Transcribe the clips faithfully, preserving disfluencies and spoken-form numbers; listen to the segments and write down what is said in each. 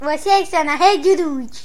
Você está na Rede Rude.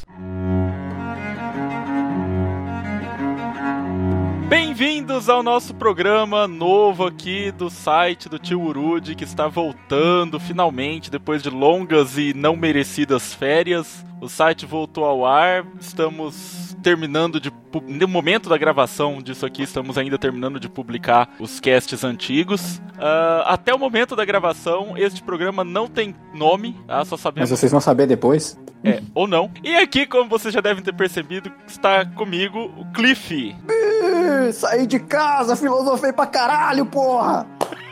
Bem-vindos ao nosso programa novo aqui do site do Tio Urude, que está voltando finalmente depois de longas e não merecidas férias. O site voltou ao ar, estamos terminando de... No momento da gravação disso aqui, estamos ainda terminando de publicar os casts antigos. Uh, até o momento da gravação, este programa não tem nome, tá? Só sabemos... Mas vocês vão saber depois? É, ou não. E aqui, como vocês já devem ter percebido, está comigo o Cliff. Saí de casa, filosofei pra caralho, porra!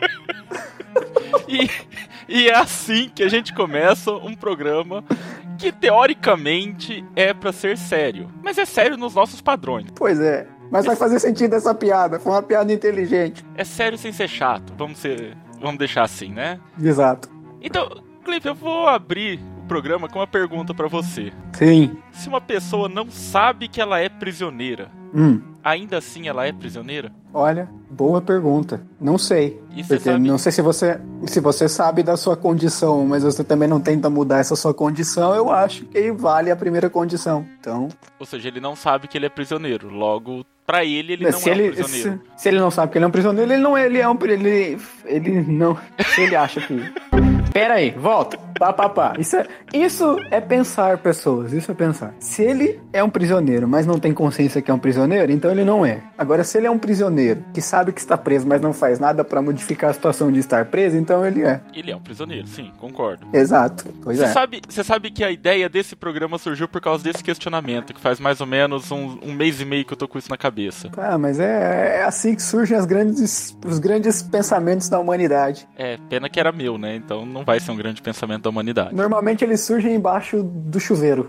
e, e é assim que a gente começa um programa que, teoricamente, é pra ser sério. Mas é sério nos nossos padrões. Pois é. Mas vai fazer sentido essa piada. Foi uma piada inteligente. É sério sem ser chato. Vamos ser... Vamos deixar assim, né? Exato. Então, Cliff, eu vou abrir o programa com uma pergunta pra você. Sim. Se uma pessoa não sabe que ela é prisioneira, hum. ainda assim ela é prisioneira? Olha, boa pergunta. Não sei. E você porque sabe... não sei se você, se você sabe da sua condição, mas você também não tenta mudar essa sua condição, eu acho que vale a primeira condição. Então... Ou seja, ele não sabe que ele é prisioneiro. Logo, pra ele, ele não se é ele, um prisioneiro. Se, se ele não sabe que ele é um prisioneiro, ele não ele é um... Ele, ele não... Se ele acha que... Pera aí, volta. Pá, pá, pá. Isso é, isso é pensar, pessoas. Isso é pensar. Se ele é um prisioneiro, mas não tem consciência que é um prisioneiro, então ele não é. Agora, se ele é um prisioneiro que sabe que está preso, mas não faz nada pra modificar a situação de estar preso, então ele é. Ele é um prisioneiro, sim, concordo. Exato. Pois Você é. sabe, você sabe que a ideia desse programa surgiu por causa desse questionamento, que faz mais ou menos um, um mês e meio que eu tô com isso na cabeça. Ah, mas é, é assim que surgem as grandes, os grandes pensamentos da humanidade. É, pena que era meu, né? Então não vai ser um grande pensamento da humanidade. Normalmente eles surgem embaixo do chuveiro.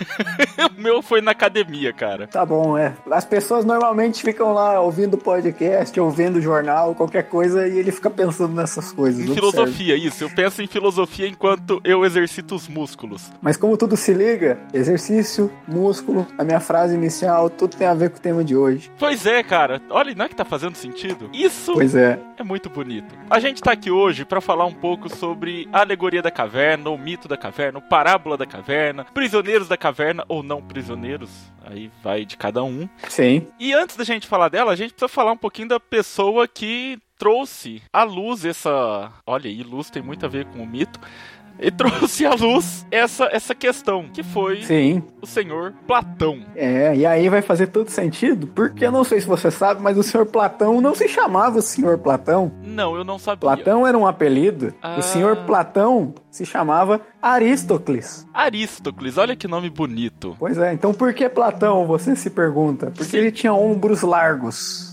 O meu foi na academia, cara. Tá bom, é. As pessoas normalmente ficam lá ouvindo podcast, ouvindo jornal, qualquer coisa, e ele fica pensando nessas coisas. Em observe. filosofia, isso. Eu penso em filosofia enquanto eu exercito os músculos. Mas como tudo se liga, exercício, músculo, a minha frase inicial, tudo tem a ver com o tema de hoje. Pois é, cara. Olha, não é que tá fazendo sentido? Isso pois é. é muito bonito. A gente tá aqui hoje pra falar um pouco sobre a alegoria da caverna, o mito da caverna, o parábola da caverna, prisioneiros da caverna ou não prisioneiros. Aí vai de cada um. Sim. E antes da gente falar dela, a gente precisa falar um pouquinho da pessoa que trouxe à luz essa... Olha aí, luz tem muito a ver com o mito. E trouxe à luz essa, essa questão, que foi Sim. o senhor Platão. É, e aí vai fazer todo sentido, porque eu não sei se você sabe, mas o senhor Platão não se chamava senhor Platão. Não, eu não sabia. Platão era um apelido. Ah. O senhor Platão se chamava Aristócles. Aristócles, olha que nome bonito. Pois é, então por que Platão, você se pergunta? Porque Sim. ele tinha ombros largos.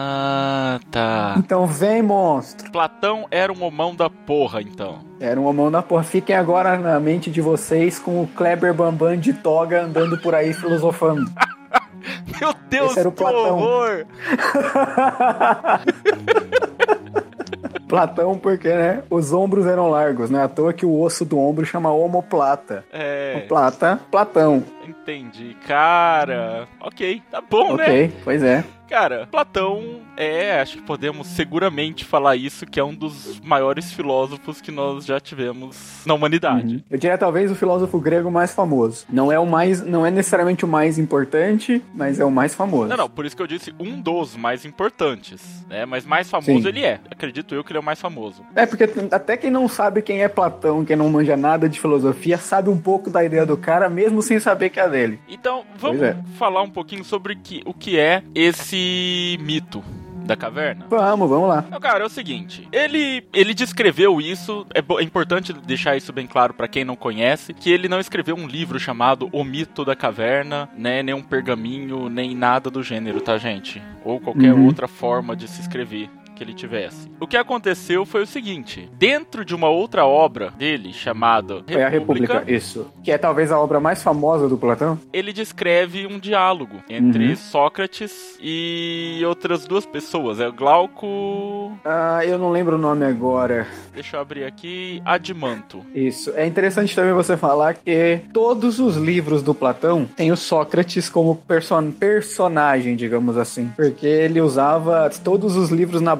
Ah, tá. Então vem, monstro. Platão era um homão da porra, então. Era um homão da porra. Fiquem agora na mente de vocês com o Kleber Bambam de toga andando por aí filosofando. Meu Deus, Esse era o que Platão. horror! Platão porque, né, os ombros eram largos, né? À toa que o osso do ombro chama omoplata. É. O plata, Platão. Entendi. Cara, ok, tá bom, okay, né? Ok, pois é. Cara, Platão é, acho que podemos seguramente falar isso, que é um dos maiores filósofos que nós já tivemos na humanidade. Uhum. Eu diria talvez o filósofo grego mais famoso. Não é o mais, não é necessariamente o mais importante, mas é o mais famoso. Não, não, por isso que eu disse um dos mais importantes, né? Mas mais famoso Sim. ele é. Acredito eu que ele é o mais famoso. É, porque até quem não sabe quem é Platão, quem não manja nada de filosofia, sabe um pouco da ideia do cara, mesmo sem saber que é dele. Então, vamos é. falar um pouquinho sobre que, o que é esse mito da caverna? Vamos, vamos lá. Então, cara, é o seguinte, ele, ele descreveu isso, é, é importante deixar isso bem claro pra quem não conhece, que ele não escreveu um livro chamado O Mito da Caverna, né, nem um pergaminho, nem nada do gênero, tá, gente? Ou qualquer uhum. outra forma de se escrever que ele tivesse. O que aconteceu foi o seguinte, dentro de uma outra obra dele, chamada República, é a República, isso, que é talvez a obra mais famosa do Platão, ele descreve um diálogo entre uhum. Sócrates e outras duas pessoas, é o Glauco... Ah, eu não lembro o nome agora. Deixa eu abrir aqui, Adimanto. Isso, é interessante também você falar que todos os livros do Platão têm o Sócrates como person- personagem, digamos assim, porque ele usava todos os livros na base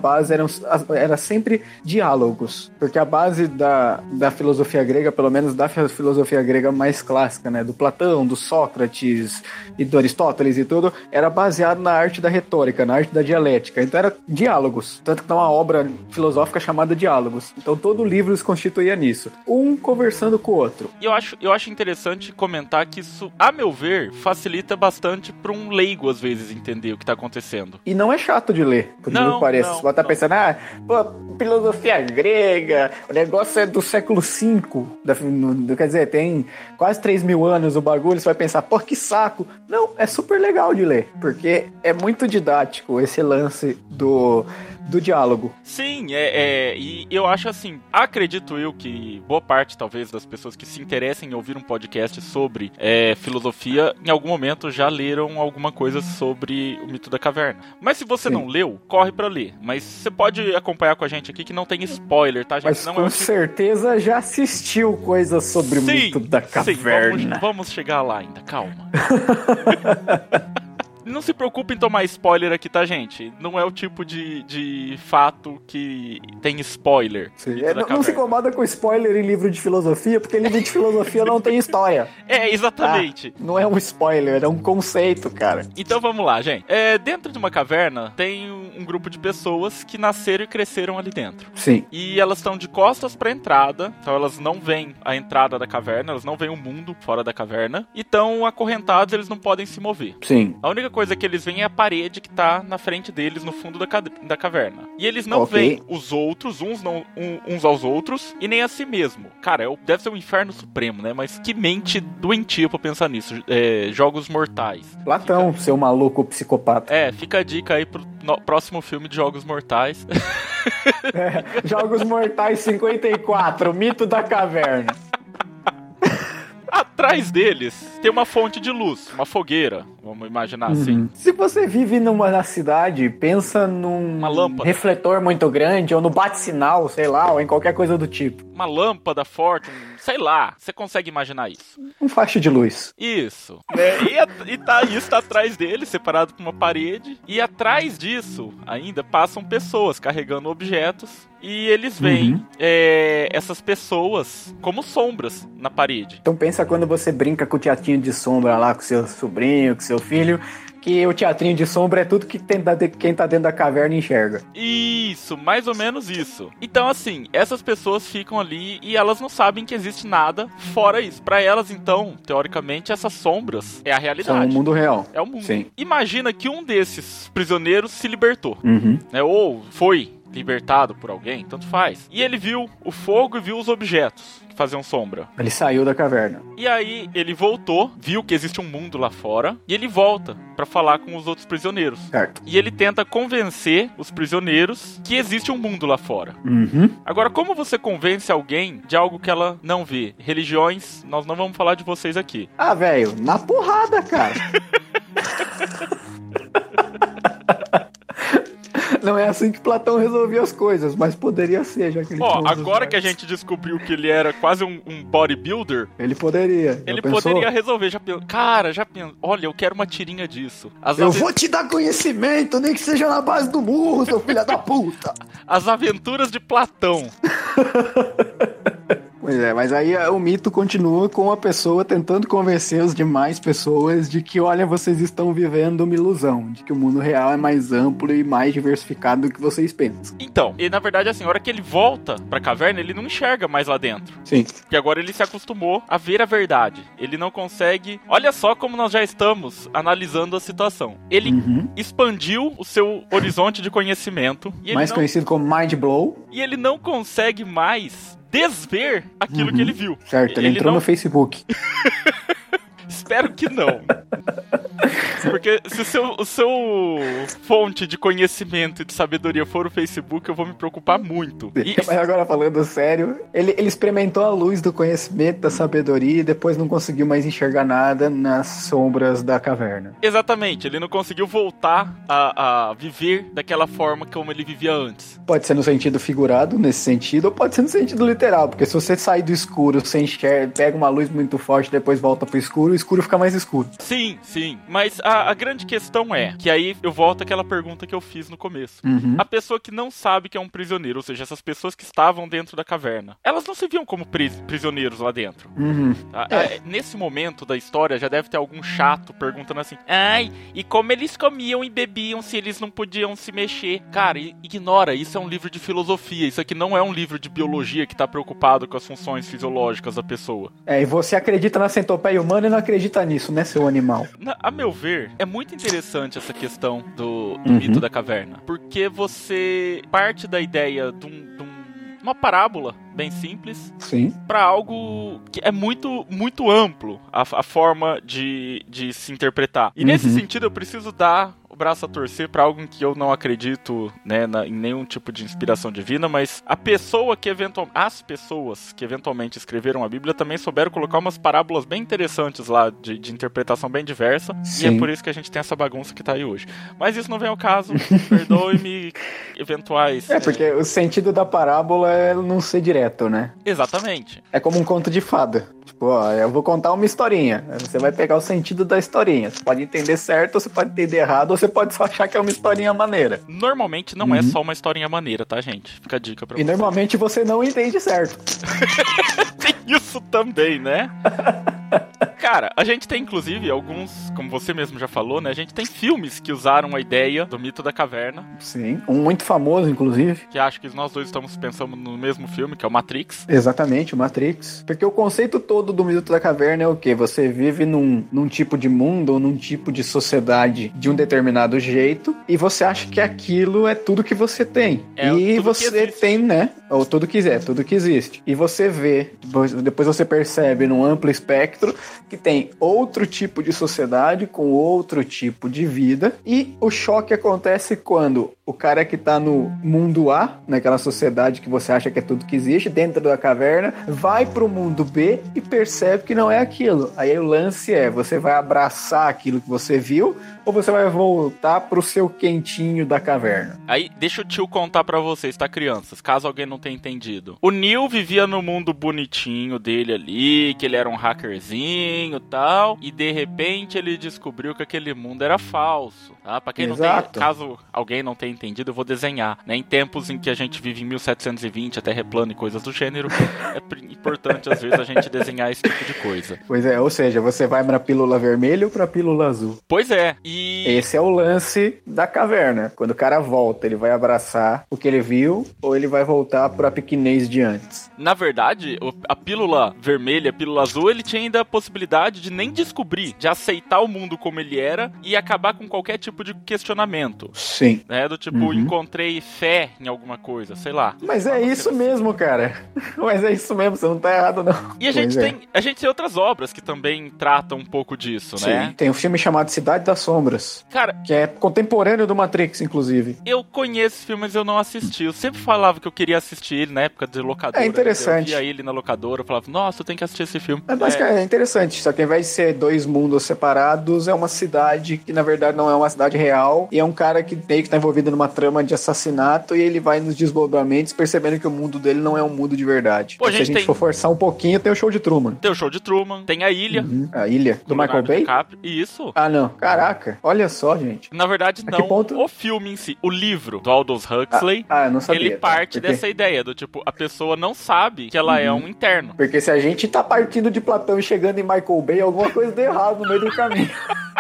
base eram, era sempre diálogos, porque a base da, da filosofia grega, pelo menos da filosofia grega mais clássica, né, do Platão, do Sócrates e do Aristóteles e tudo, era baseado na arte da retórica, na arte da dialética. Então era diálogos, tanto que tem uma obra filosófica chamada Diálogos. Então todo o livro se constituía nisso, um conversando com o outro. E eu acho, eu acho interessante comentar que isso, a meu ver, facilita bastante para um leigo, às vezes, entender o que está acontecendo. E não é chato de ler, por não, que parece. Não, Você vai estar pensando, ah, pô, filosofia grega, o negócio é do século cinco, da, no, quer dizer, tem quase três mil anos o bagulho, você vai pensar, pô, que saco. Não, é super legal de ler, porque é muito didático esse lance do... do diálogo. Sim, é, é, e eu acho assim, acredito eu que boa parte, talvez, das pessoas que se interessem em ouvir um podcast sobre é, filosofia, em algum momento já leram alguma coisa sobre o mito da caverna. Mas se você Sim. não leu, corre pra ler. Mas você pode acompanhar com a gente aqui que não tem spoiler, tá, gente? Mas não com é um... certeza já assistiu coisas sobre sim, o mito da caverna. Sim, vamos, vamos chegar lá ainda, calma. Não se preocupe em tomar spoiler aqui, tá, gente? Não é o tipo de, de fato que tem spoiler. É, não, não se incomoda com spoiler em livro de filosofia, porque livro de filosofia não tem história. É, exatamente. Ah, não é um spoiler, é um conceito, cara. Então vamos lá, gente. É, dentro de uma caverna tem um, um grupo de pessoas que nasceram e cresceram ali dentro. Sim. E elas estão de costas pra entrada, então elas não veem a entrada da caverna, elas não veem o mundo fora da caverna. E estão acorrentados, eles não podem se mover. Sim. A única coisa que eles veem é a parede que tá na frente deles, no fundo da, ca... da caverna. E eles não okay. veem os outros, uns, não, um, uns aos outros, e nem a si mesmo. Cara, é, deve ser um inferno supremo, né? Mas que mente doentia pra pensar nisso. É, jogos mortais. Platão, fica... seu maluco psicopata. É, fica a dica aí pro no... próximo filme de Jogos Mortais. É, Jogos Mortais cinquenta e quatro, Mito da Caverna. Atrás deles tem uma fonte de luz, uma fogueira, vamos imaginar uhum. assim. Se você vive numa na cidade, pensa num uma lâmpada. refletor muito grande, ou no bate-sinal, sei lá, ou em qualquer coisa do tipo. Uma lâmpada forte, um, sei lá, você consegue imaginar isso. Um faixa de luz. Isso. É, e, a, e tá, isso tá atrás deles, separado por uma parede, e atrás disso ainda passam pessoas carregando objetos. E eles veem uhum. é, essas pessoas como sombras na parede. Então pensa quando você brinca com o teatrinho de sombra lá, com seu sobrinho, com seu filho, que o teatrinho de sombra é tudo que quem tá dentro da caverna enxerga. Isso, mais ou menos isso. Então assim, essas pessoas ficam ali e elas não sabem que existe nada fora isso. Pra elas, então, teoricamente, essas sombras é a realidade. São o mundo real. É o mundo. Sim. Imagina que um desses prisioneiros se libertou. Uhum. Né, ou foi libertado por alguém, tanto faz. E ele viu o fogo e viu os objetos que faziam sombra. Ele saiu da caverna. E aí ele voltou, viu que existe um mundo lá fora, e ele volta pra falar com os outros prisioneiros. Certo. E ele tenta convencer os prisioneiros que existe um mundo lá fora. Uhum. Agora, como você convence alguém de algo que ela não vê? Religiões, nós não vamos falar de vocês aqui. Ah, velho, na porrada, cara. Não é assim que Platão resolvia as coisas, mas poderia ser, já que ele... Ó, agora que a gente descobriu que ele era quase um, um bodybuilder... Ele poderia. Ele poderia resolver. Já pensou? Cara, já pensou. Olha, eu quero uma tirinha disso. As eu ave... vou te dar conhecimento, nem que seja na base do murro, seu filho da puta. As aventuras de Platão. Pois é, mas aí o mito continua com a pessoa tentando convencer as demais pessoas de que, olha, vocês estão vivendo uma ilusão, de que o mundo real é mais amplo e mais diversificado do que vocês pensam. Então, e na verdade, assim, a hora que ele volta pra caverna, ele não enxerga mais lá dentro. Sim. Porque agora ele se acostumou a ver a verdade. Ele não consegue... Olha só como nós já estamos analisando a situação. Ele uhum. expandiu o seu horizonte de conhecimento. E mais ele não... conhecido como Mind Blow. E ele não consegue mais... desver aquilo uhum. que ele viu. Certo, ele, ele entrou não... no Facebook. Espero que não. Porque se o seu, o seu fonte de conhecimento e de sabedoria for o Facebook, eu vou me preocupar muito. E... Mas agora falando sério, ele, ele experimentou a luz do conhecimento, da sabedoria, e depois não conseguiu mais enxergar nada nas sombras da caverna. Exatamente, ele não conseguiu voltar a, a viver daquela forma como ele vivia antes. Pode ser no sentido figurado, nesse sentido, ou pode ser no sentido literal, porque se você sai do escuro, você enxerga, pega uma luz muito forte, depois volta pro escuro, o escuro fica mais escuro. Sim, sim, mas a a, a grande questão é, que aí eu volto àquela pergunta que eu fiz no começo. Uhum. A pessoa que não sabe que é um prisioneiro, ou seja, essas pessoas que estavam dentro da caverna, elas não se viam como pris- prisioneiros lá dentro. Uhum. Tá? É. Nesse momento da história, já deve ter algum chato perguntando assim, ai, e como eles comiam e bebiam se eles não podiam se mexer? Cara, ignora, isso é um livro de filosofia, isso aqui não é um livro de biologia que tá preocupado com as funções fisiológicas da pessoa. É, e você acredita na centopeia humana e não acredita nisso, né, seu animal? Na, a meu ver, é muito interessante essa questão do, do Uhum. mito da caverna, porque você parte da ideia de, um, de um, uma parábola bem simples Sim. para algo que é muito, muito amplo, a, a forma de, de se interpretar. E Uhum. nesse sentido eu preciso dar o braço a torcer para algo em que eu não acredito, né, na, em nenhum tipo de inspiração divina, mas a pessoa que eventualmente, as pessoas que eventualmente escreveram a Bíblia também souberam colocar umas parábolas bem interessantes lá, de, de interpretação bem diversa, Sim. e é por isso que a gente tem essa bagunça que tá aí hoje. Mas isso não vem ao caso, perdoe-me eventuais... É, porque é... o sentido da parábola é não ser direto, né? Exatamente. É como um conto de fada. Tipo, ó, eu vou contar uma historinha. Você vai pegar o sentido da historinha. Você pode entender certo, ou você pode entender errado, ou você pode só achar que é uma historinha maneira. Normalmente não Uhum. é só uma historinha maneira, tá, gente? Fica a dica pra E você. normalmente você não entende certo. Tem isso também, né? Cara, a gente tem inclusive alguns, como você mesmo já falou, né? A gente tem filmes que usaram a ideia do mito da caverna. Sim. Um muito famoso, inclusive. Que acho que nós dois estamos pensando no mesmo filme, que é o Matrix. Exatamente, o Matrix. Porque o conceito todo do mito da caverna é o quê? Você vive num, num tipo de mundo ou num tipo de sociedade de um determinado jeito e você acha que aquilo é tudo que você tem. É e tudo que você existe. tem, né? Ou tudo que é, tudo que existe. E você vê, depois, depois você percebe num amplo espectro que tem outro tipo de sociedade com outro tipo de vida. E o choque acontece quando o cara que tá no mundo A, naquela sociedade que você acha que é tudo que existe, dentro da caverna, vai pro mundo B e percebe que não é aquilo. Aí o lance é, você vai abraçar aquilo que você viu ou você vai voltar pro seu quentinho da caverna? Aí, deixa o tio contar pra vocês, tá, crianças? Caso alguém não tenha entendido. O Neo vivia no mundo bonitinho dele ali, que ele era um hackerzinho e tal, e de repente ele descobriu que aquele mundo era falso, tá? Pra quem não tem, Exato. caso alguém não tenha entendido, eu vou desenhar, né? Em tempos em que a gente vive em mil setecentos e vinte, a Terra é plana e coisas do gênero, é pr- importante às vezes a gente desenhar esse tipo de coisa. Pois é, ou seja, você vai pra pílula vermelha ou pra pílula azul? Pois é, e... Esse é o lance da caverna. Quando o cara volta, ele vai abraçar o que ele viu ou ele vai voltar pra pequenez de antes? Na verdade, o- a pílula vermelha, a pílula azul, ele tinha ainda a possibilidade de nem descobrir, de aceitar o mundo como ele era e acabar com qualquer tipo de questionamento, Sim. né? Do tipo, Uhum. encontrei fé em alguma coisa, sei lá. Mas é isso mesmo, cara. Mas é isso mesmo, você não tá errado, não. E a gente, Pois é. tem, a gente tem outras obras que também tratam um pouco disso, Sim, né? tem um filme chamado Cidade das Sombras, Cara, que é contemporâneo do Matrix, inclusive. eu conheço esse filme, mas eu não assisti. Eu sempre falava que eu queria assistir ele na época de locadora. É interessante. Eu via ele na locadora, eu falava, nossa, eu tenho que assistir esse filme. É, basicamente, é interessante, só que ao invés de ser dois mundos separados, é uma cidade que na verdade não é uma cidade real, e é um cara que meio que tá envolvido numa trama de assassinato, e ele vai nos desdobramentos percebendo que o mundo dele não é um mundo de verdade. Pô, Se a gente gente tem- for forçar um pouquinho, tem o show de Truman. Tem o Show de Truman, tem a Ilha, Uhum. A ilha do, Michael Leonardo Bay? DiCaprio. Isso. Ah, não. Caraca. Olha só, gente. Na verdade, A que não ponto? o filme em si. O livro do Aldous Huxley, Ah, eu não sabia. ele tá? parte Porque- dessa ideia do tipo, a pessoa não sabe que ela é um interno. Porque se a gente tá partindo de Platão e chegando em Michael Bay, alguma coisa deu errado no meio do caminho.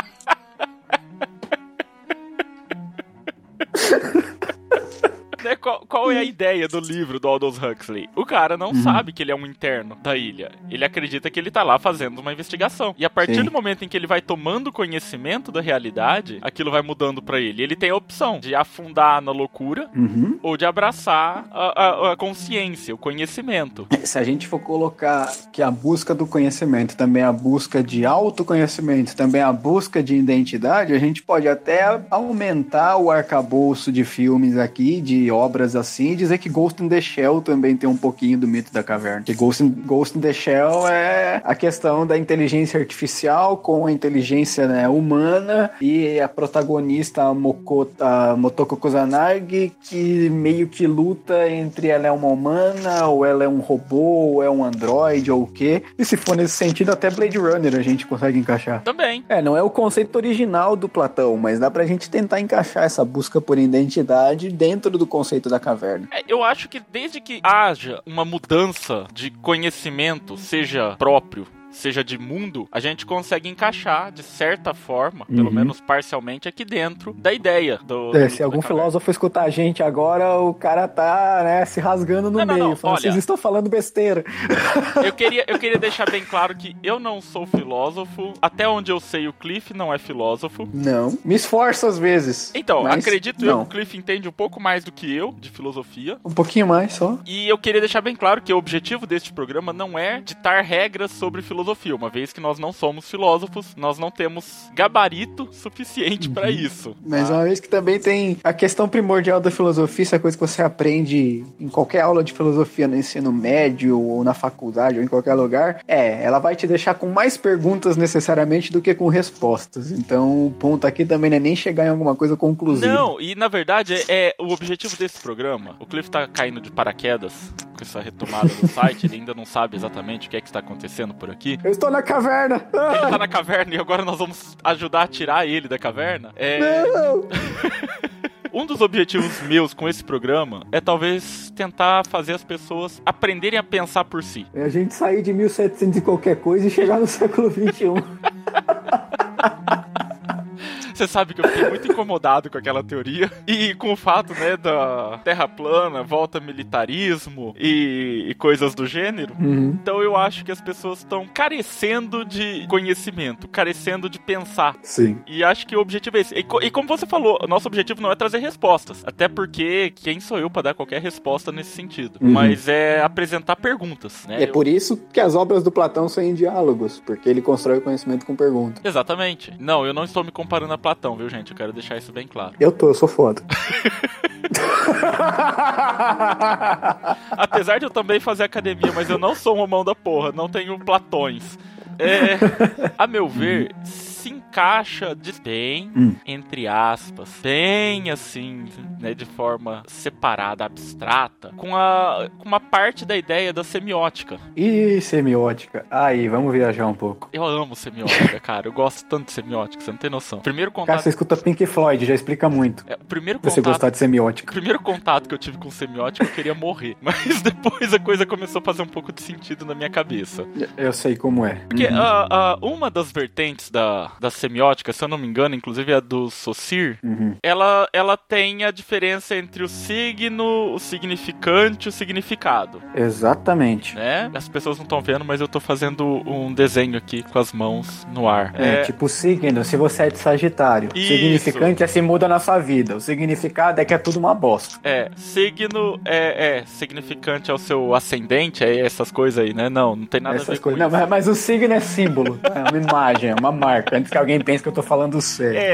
Né, Qual, qual é a ideia do livro do Aldous Huxley? O cara não Uhum. sabe que ele é um interno da ilha. Ele acredita que ele tá lá fazendo uma investigação. E a partir Sim. do momento em que ele vai tomando conhecimento da realidade, aquilo vai mudando pra ele. Ele tem a opção de afundar na loucura Uhum. ou de abraçar a, a- a consciência, o conhecimento. Se a gente for colocar que a busca do conhecimento também é a busca de autoconhecimento, também é a busca de identidade, a gente pode até aumentar o arcabouço de filmes aqui, de obras obras assim e dizer que Ghost in the Shell também tem um pouquinho do mito da caverna. Que Ghost in, Ghost in the Shell é a questão da inteligência artificial com a inteligência, né, humana, e a protagonista, a, Moko, a Motoko Kusanagi, que meio que luta entre ela é uma humana, ou ela é um robô, ou é um androide, ou o quê. E se for nesse sentido, até Blade Runner a gente consegue encaixar. Também. É, não é o conceito original do Platão, mas dá pra gente tentar encaixar essa busca por identidade dentro do conceito da caverna. É, eu acho que desde que haja uma mudança de conhecimento, seja próprio, seja de mundo, a gente consegue encaixar, de certa forma, uhum. pelo menos parcialmente, aqui dentro da ideia. Do, é, do, se algum filósofo escutar a gente agora, o cara tá, né, se rasgando no não, meio, não, não. falando, Olha, vocês estão falando besteira. Eu queria, eu queria deixar bem claro que eu não sou filósofo, até onde eu sei o Cliff não é filósofo. Não, me esforço às vezes. Então, mas acredito não. eu que o Cliff entende um pouco mais do que eu, de filosofia. Um pouquinho mais, só. E eu queria deixar bem claro que o objetivo deste programa não é ditar regras sobre filosofia, uma vez que nós não somos filósofos, nós não temos gabarito suficiente uhum. para isso. Mas tá? Uma vez que também tem a questão primordial da filosofia, isso é coisa que você aprende em qualquer aula de filosofia no ensino médio, ou na faculdade, ou em qualquer lugar, é, ela vai te deixar com mais perguntas necessariamente do que com respostas. Então, o ponto aqui também não é nem chegar em alguma coisa conclusiva. Não, e na verdade, é, é o objetivo desse programa, o Cliff tá caindo de paraquedas com essa retomada do site, ele ainda não sabe exatamente o que é que está acontecendo por aqui. Eu estou na caverna! Ele tá na caverna e agora nós vamos ajudar a tirar ele da caverna? É... Não! Um dos objetivos meus com esse programa é talvez tentar fazer as pessoas aprenderem a pensar por si. É a gente sair de mil e setecentos e qualquer coisa e chegar no século vinte e um. Você sabe que eu fiquei muito incomodado com aquela teoria e com o fato, né, da terra plana, volta militarismo e, e coisas do gênero. Uhum. Então eu acho que as pessoas estão carecendo de conhecimento, carecendo de pensar. Sim. E acho que o objetivo é esse. E, e como você falou, o nosso objetivo não é trazer respostas. Até porque quem sou eu para dar qualquer resposta nesse sentido? Uhum. Mas é apresentar perguntas, né? É eu... por isso que as obras do Platão são em diálogos, porque ele constrói o conhecimento com perguntas. Exatamente. Não, eu não estou me comparando a Platão, viu, gente? Eu quero deixar isso bem claro. Eu tô, eu sou foda. Apesar de eu também fazer academia, mas eu não sou uma mão da porra, não tenho platões. É, a meu ver, se encaixa de bem, hum. entre aspas, bem assim, né, de forma separada, abstrata, com, a, com uma parte da ideia da semiótica. Ih, semiótica. Aí, vamos viajar um pouco. Eu amo semiótica, cara. Eu gosto tanto de semiótica, você não tem noção. Primeiro contato... Cara, você escuta Pink Floyd, já explica muito. É, o primeiro contato... Você gostar de semiótica. O primeiro contato que eu tive com semiótica, eu queria morrer. Mas depois a coisa começou a fazer um pouco de sentido na minha cabeça. Eu sei como é. Porque uhum. uh, uh, uma das vertentes da, da semiótica, se eu não me engano, inclusive a do Saussure, uhum. ela, ela tem a diferença entre o signo, o significante e o significado. Exatamente. Né? As pessoas não estão vendo, mas eu tô fazendo um desenho aqui com as mãos no ar. É, é... tipo signo, se você é de Sagitário. O significante é se muda na sua vida. O significado é que é tudo uma bosta. É, signo é, é significante é o seu ascendente, é essas coisas aí, né? Não, não tem nada essas a ver coisas. com Não, isso. Mas, mas o signo é símbolo, é uma imagem, é uma marca. Antes que alguém pense que eu tô falando sério. É.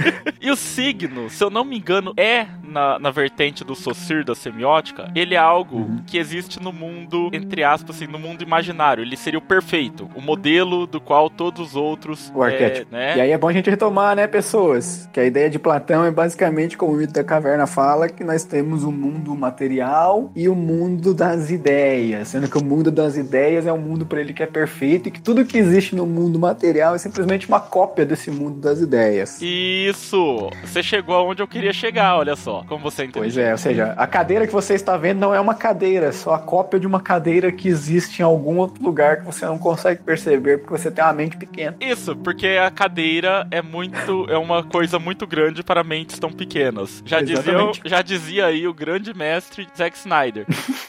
E o signo, se eu não me engano, é na, na vertente do Saussure, da semiótica, ele é algo uhum. que existe no mundo, entre aspas, assim, no mundo imaginário. Ele seria o perfeito, o modelo do qual todos os outros... O arquétipo. É, né? E aí é bom a gente retomar, né, pessoas? Que a ideia de Platão é basicamente, como o mito da caverna fala, que nós temos o mundo material e o mundo das ideias. Sendo que o mundo das ideias é um mundo para ele que é perfeito e que tudo que existe no mundo material é simplesmente uma cópia desse mundo das ideias. Isso! Você chegou aonde eu queria chegar, olha só. Como você entendeu. Pois é, ou seja, a cadeira que você está vendo não é uma cadeira, é só a cópia de uma cadeira que existe em algum outro lugar que você não consegue perceber porque você tem uma mente pequena. Isso, porque a cadeira é muito, é uma coisa muito grande para mentes tão pequenas. Já, dizia, já dizia aí o grande mestre Zack Snyder.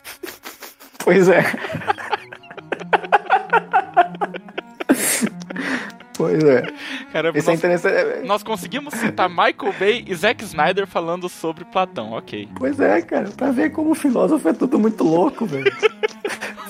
Pois é. Pois é. Caramba, Isso nós, é interessante. Nós conseguimos citar Michael Bay e Zack Snyder falando sobre Platão, ok. Pois é, cara. Pra ver como o filósofo é tudo muito louco, velho.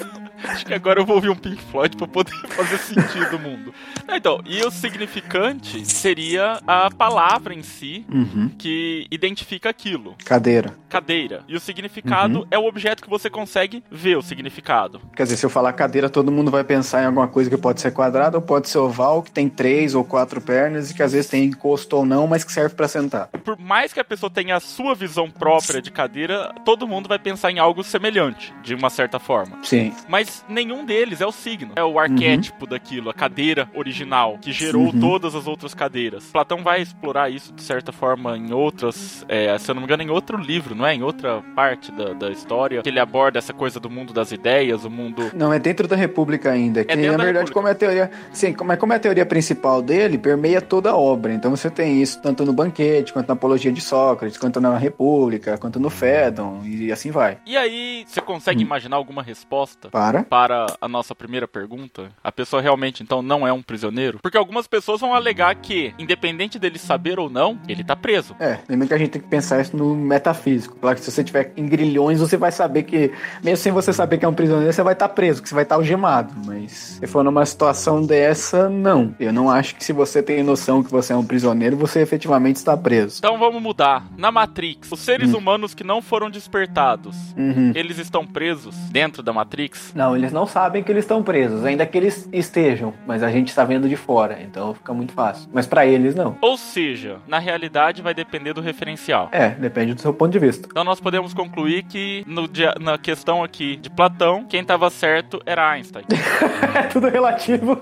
Acho que agora eu vou ouvir um Pink Floyd pra poder fazer sentido o mundo. Então, e o significante seria a palavra em si, Uhum. que identifica aquilo. Cadeira. Cadeira. E o significado Uhum. é o objeto que você consegue ver o significado. Quer dizer, se eu falar cadeira, todo mundo vai pensar em alguma coisa que pode ser quadrada ou pode ser oval, que tem três ou quatro pernas e que às vezes tem encosto ou não, mas que serve pra sentar. Por mais que a pessoa tenha a sua visão própria de cadeira, todo mundo vai pensar em algo semelhante, de uma certa forma. Sim. Mas nenhum deles é o signo. É o arquétipo daquilo, a cadeira original, que gerou Uhum. todas as outras cadeiras. Platão vai explorar isso, de certa forma, em outras... É, se eu não me engano, em outro livro, não é? Em outra parte da, da história, que ele aborda essa coisa do mundo das ideias, o mundo... Não, é dentro da República ainda. Que, dentro na da verdade, República. como é a teoria. Sim, como é, como é a teoria principal dele, permeia toda a obra. Então você tem isso tanto no Banquete, quanto na Apologia de Sócrates, quanto na República, quanto no Fédon, e assim vai. E aí, você consegue Hum. imaginar alguma resposta Para. para a nossa primeira pergunta? A pessoa realmente, então, não é um prisioneiro? Porque algumas pessoas vão alegar que, independente dele saber ou não, ele tá preso. É, lembra que a gente tem que pensar isso no metafísico. Claro que se você tiver em grilhões, você vai saber que, mesmo sem você saber que é um prisioneiro, você vai estar preso, que você vai estar algemado. Mas se for numa situação dessa, não. Eu não acho que se você tem noção que você é um prisioneiro, você efetivamente está preso. Então vamos mudar. Na Matrix, os seres Hum. humanos que não foram despertados, Uhum. eles estão presos dentro da Matrix? Não, eles não sabem que eles estão presos, ainda que eles estejam, mas a gente está vendo de fora, então fica muito fácil. Mas pra eles, não. Ou seja, na realidade vai depender do referencial. É, depende do seu ponto de vista. Então nós podemos concluir que no dia, na questão aqui de Platão, quem estava certo era Einstein. É tudo relativo.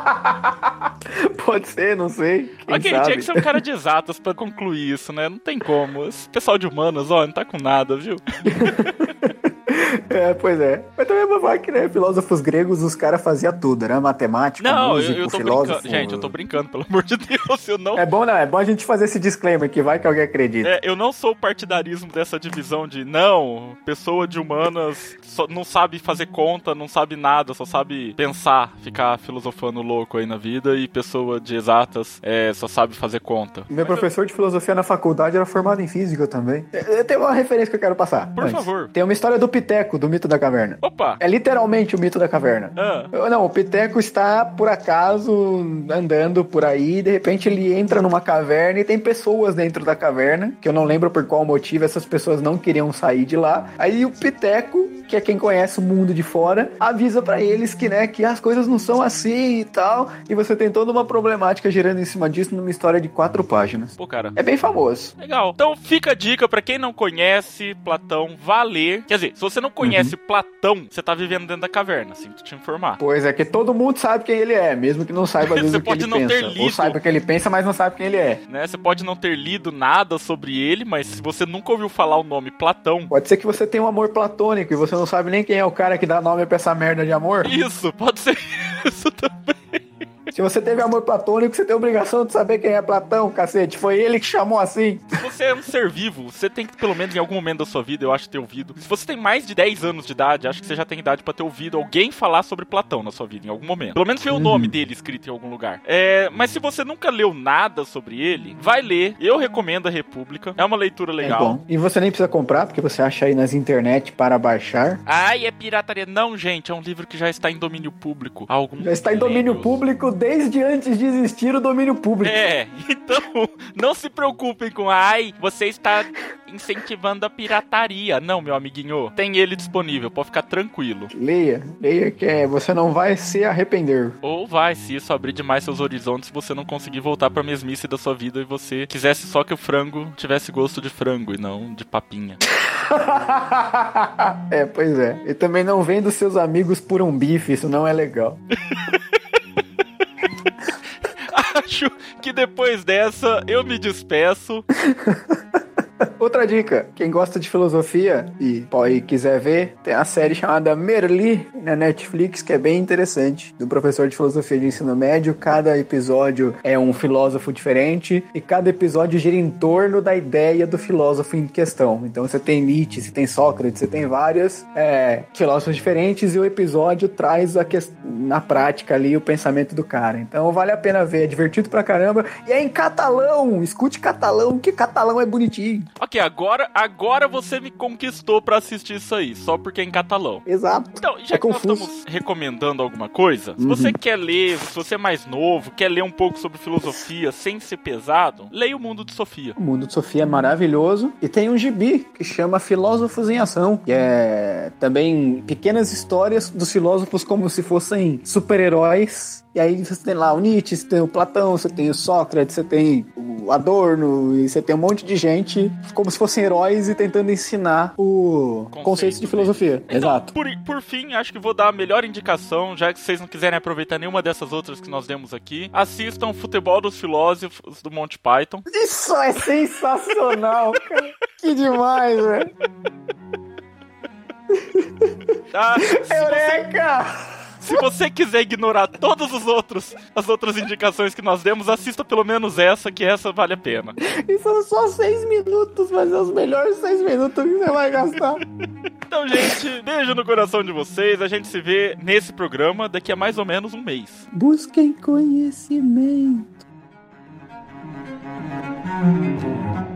Pode ser, não sei. Quem Ok, sabe? tinha que ser um cara de exatas pra concluir isso, né? Não tem como. Esse pessoal de humanas, ó, não tá com nada, viu? É, pois é. Mas também vou falar que, né, filósofos gregos, os caras faziam tudo, era matemático, Não, músico, eu, eu tô filósofo. brincando. Gente, eu tô brincando, pelo amor de Deus. Eu não, É bom, não, é bom a gente fazer esse disclaimer que vai que alguém acredita. é, eu não sou o partidarismo dessa divisão de, não, pessoa de humanas só não sabe fazer conta, não sabe nada, só sabe pensar, ficar filosofando louco aí na vida, e pessoa de exatas é, só sabe fazer conta. Meu professor de filosofia na faculdade era formado em física também. Eu tenho uma referência que eu quero passar. Por antes. favor. Tem uma história do Piteco, do mito da caverna. Opa! É literalmente o mito da caverna. Ah. Não, o Piteco está, por acaso, andando por aí, e de repente ele entra numa caverna e tem pessoas dentro da caverna, que eu não lembro por qual motivo essas pessoas não queriam sair de lá. Aí o Piteco, que é quem conhece o mundo de fora, avisa pra eles que, né, que as coisas não são assim e tal, e você tem toda uma problemática girando em cima disso numa história de quatro páginas. Pô, cara. É bem famoso. Legal. Então fica a dica pra quem não conhece Platão, vá ler. Quer dizer, se você não conhece Uhum. Platão, você tá vivendo dentro da caverna, sinto te informar. Pois é, que todo mundo sabe quem ele é, mesmo que não saiba às vezes Você o que pode ele não pensa. ter Ou lido. saiba o que ele pensa, mas não sabe quem ele é. Né? Você pode não ter lido nada sobre ele, mas se você nunca ouviu falar o nome Platão, Pode ser que você tenha um amor platônico e você não sabe nem quem é o cara que dá nome pra essa merda de amor. isso, pode ser isso também. Se você teve amor platônico, você tem obrigação de saber quem é Platão, cacete. Foi ele que chamou assim. Se você é um ser vivo, você tem que, pelo menos em algum momento da sua vida, eu acho, ter ouvido. Se você tem mais de dez anos de idade, acho que você já tem idade pra ter ouvido alguém falar sobre Platão na sua vida, em algum momento. Pelo menos ver o Uhum. nome dele escrito em algum lugar. É, mas se você nunca leu nada sobre ele, vai ler. Eu recomendo a República. É uma leitura É legal. bom. E você nem precisa comprar, porque você acha aí nas internet para baixar. Ai, é pirataria. Não, gente, é um livro que já está em domínio público. Há alguns Já está em domínio milênios. público desde antes de existir o domínio público. É, então não se preocupem com, ai, você está incentivando a pirataria. Não, meu amiguinho, tem ele disponível, pode ficar tranquilo. Leia, leia que é, você não vai se arrepender. Ou vai, se isso abrir demais seus horizontes, se você não conseguir voltar pra mesmice da sua vida e você quisesse só que o frango tivesse gosto de frango e não de papinha. É, pois é. E também não vem dos seus amigos por um bife, isso não é legal. Acho que depois dessa eu me despeço. Outra dica, quem gosta de filosofia e, e quiser ver, tem a série chamada Merli na Netflix, que é bem interessante, do professor de filosofia de ensino médio. Cada episódio é um filósofo diferente e cada episódio gira em torno da ideia do filósofo em questão. Então você tem Nietzsche, você tem Sócrates, você tem vários é, filósofos diferentes e o episódio traz a que... na prática ali o pensamento do cara. Então vale a pena ver, é divertido pra caramba e é em catalão, escute catalão, que catalão é bonitinho. Ok, Ok, agora, agora você me conquistou pra assistir isso aí, só porque é em catalão. Exato. Então, já É que nós confuso. estamos recomendando alguma coisa, se Uhum. você quer ler, se você é mais novo, quer ler um pouco sobre filosofia sem ser pesado, leia O Mundo de Sofia. O Mundo de Sofia é maravilhoso. E tem um gibi que chama Filósofos em Ação, que é também pequenas histórias dos filósofos como se fossem super-heróis. E aí você tem lá o Nietzsche, você tem o Platão, você tem o Sócrates, você tem o Adorno, e você tem um monte de gente como se fossem heróis e tentando ensinar o Conceito conceito de filosofia. Então, Exato. Por, por fim, acho que vou dar a melhor indicação, já que vocês não quiserem aproveitar nenhuma dessas outras que nós demos aqui. Assistam Futebol dos Filósofos do Monty Python. Isso é sensacional, cara. Que demais, velho. Tá? Se você, Eureka! se você quiser ignorar todos os outros, as outras indicações que nós demos, assista pelo menos essa, que essa vale a pena. E são só seis minutos, mas é os melhores seis minutos que você vai gastar. Então, gente, beijo no coração de vocês. A gente se vê nesse programa daqui a mais ou menos um mês. Busquem conhecimento.